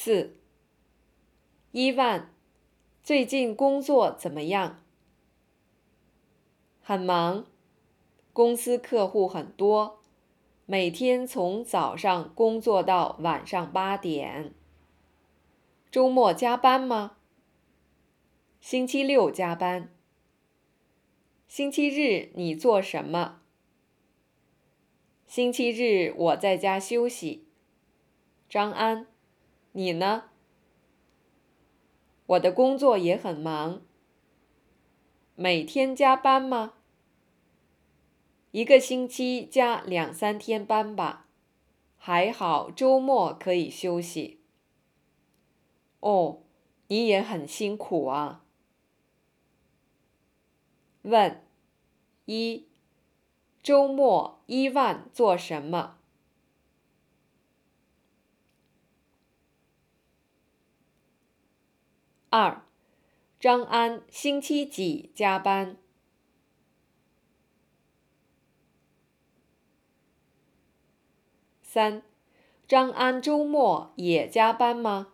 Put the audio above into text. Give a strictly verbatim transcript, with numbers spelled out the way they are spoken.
四、伊万，最近工作怎么样？很忙，公司客户很多，每天从早上工作到晚上八点。周末加班吗？星期六加班。星期日你做什么？星期日我在家休息。张安，你呢？我的工作也很忙。每天加班吗？一个星期加两三天班吧，还好周末可以休息。哦，你也很辛苦啊。问：一、周末伊万做什么？二、张安星期几加班？三、张安周末也加班吗？